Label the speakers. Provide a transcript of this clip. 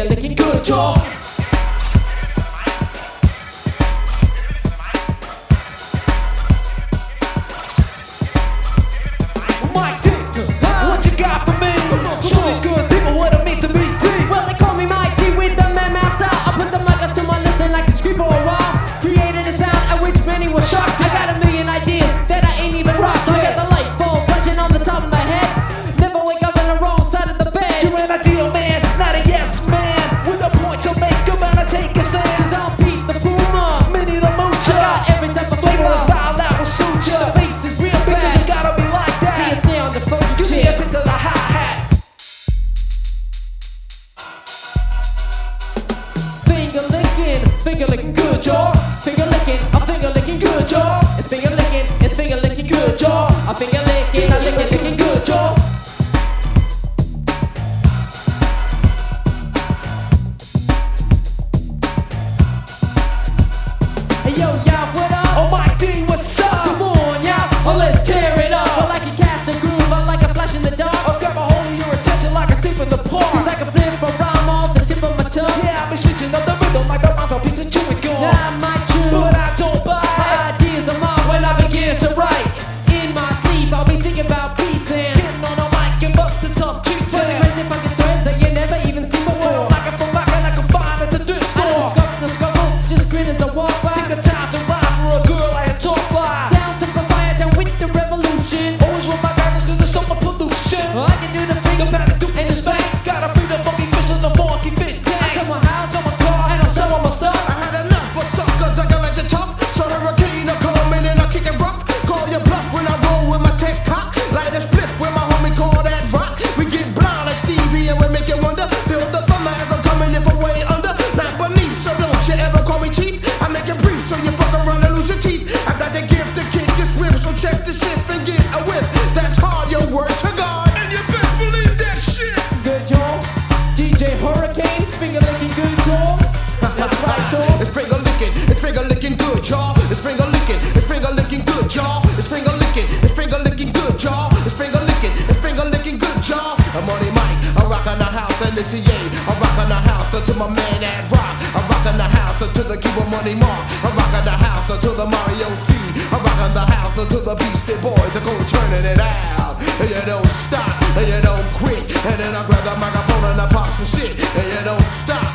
Speaker 1: licking good, y'all. Mike D, what you got for me? Show these good people what it means to be D.
Speaker 2: Well, they call me Mike D with the man master. I put the mic up to my lips and like to scream for a while. Created a sound at which many were shocked. I got a million ideas that I ain't even rocked. I got the light bulb flashing on the top of my head. Never wake up on the wrong side of the bed.
Speaker 1: You're an ideal man, not a yes man. With a point to make, come out and take a stand.
Speaker 2: Cause I'm Pete the Puma.
Speaker 1: Mini the
Speaker 2: I
Speaker 1: moocher.
Speaker 2: got every type of
Speaker 1: Flavor
Speaker 2: flavor.
Speaker 1: a style that will suit
Speaker 2: The
Speaker 1: ya.
Speaker 2: face is real
Speaker 1: Because it's
Speaker 2: fast.
Speaker 1: gotta be like
Speaker 2: See
Speaker 1: that.
Speaker 2: you stay on the funky
Speaker 1: You see a
Speaker 2: shit.
Speaker 1: taste of the hi-hat.
Speaker 2: Finger licking good, y'all. Finger licking, I'm finger licking good, y'all. It's finger licking good, y'all. I'm finger licking good, y'all. Hey yo, y'all, what up?
Speaker 1: Oh Mike D, what's up?
Speaker 2: Come on, y'all, well, let's tear it up. I like a catch a groove, I like a flash in the dark.
Speaker 1: I'll grab a hold of your attention like a thief in the park.
Speaker 2: Cause I can flip a rhyme off the tip of my tongue.
Speaker 1: Yeah, I'll be switching up the rhythm like a mountain piece of chewing gum.
Speaker 2: Now I might chew,
Speaker 1: But I don't
Speaker 2: my
Speaker 1: bite.
Speaker 2: ideas are mine when I begin to write. In my sleep, I'll be thinking about beats and
Speaker 1: Getting on a mic and busting some cheeks.
Speaker 2: funny crazy fucking threads that you never even seen
Speaker 1: When
Speaker 2: before.
Speaker 1: I'm knocking for rock and I can find at the thrift
Speaker 2: I don't
Speaker 1: store.
Speaker 2: scuffle, just grin as I walk by.
Speaker 1: Take the time to ride for a girl I had talk fly.
Speaker 2: Sound simplified down with the revolution.
Speaker 1: Always with my goggles cause there's so much pollution.
Speaker 2: I can do the
Speaker 1: The
Speaker 2: finger
Speaker 1: panic do
Speaker 2: and
Speaker 1: the
Speaker 2: the spank.
Speaker 1: spank. Gotta free the funky fish in the funky fish
Speaker 2: I
Speaker 1: tank.
Speaker 2: sell my house,
Speaker 1: Sell my car
Speaker 2: and I sell all my stuff.
Speaker 3: I had enough for suckers, I got like the tough. So hurricane, I come in and I kick it rough. Call your bluff when I roll with my tech cock. Light a split with my homie call that rock. We get blind like Stevie and we make you wonder. Feel the thunder as I'm coming in from way under. Not beneath, so don't you ever call me cheap. I make it brief so you fuck around and lose your teeth. I got the gift to kick your swift, so check the shift and get a whiff. That's hard, your word to God. And you best believe that shit.
Speaker 2: Good y'all. DJ Hurricanes, finger licking good y'all. That's right y'all.
Speaker 3: It's finger licking good, y'all. It's finger licking good, y'all. It's finger licking good, y'all. It's finger licking good, y'all. I'm on the mic, I rock on the house and it's I rock on the house until my man at rock. I rock on the house until the Cuba Money Mark. I rock on the house until the Mario C. I rock on the house until the Beastie Boys are go turning it out. And you don't stop, and you don't quit. And then I grab the microphone and I pop some shit. And you don't stop.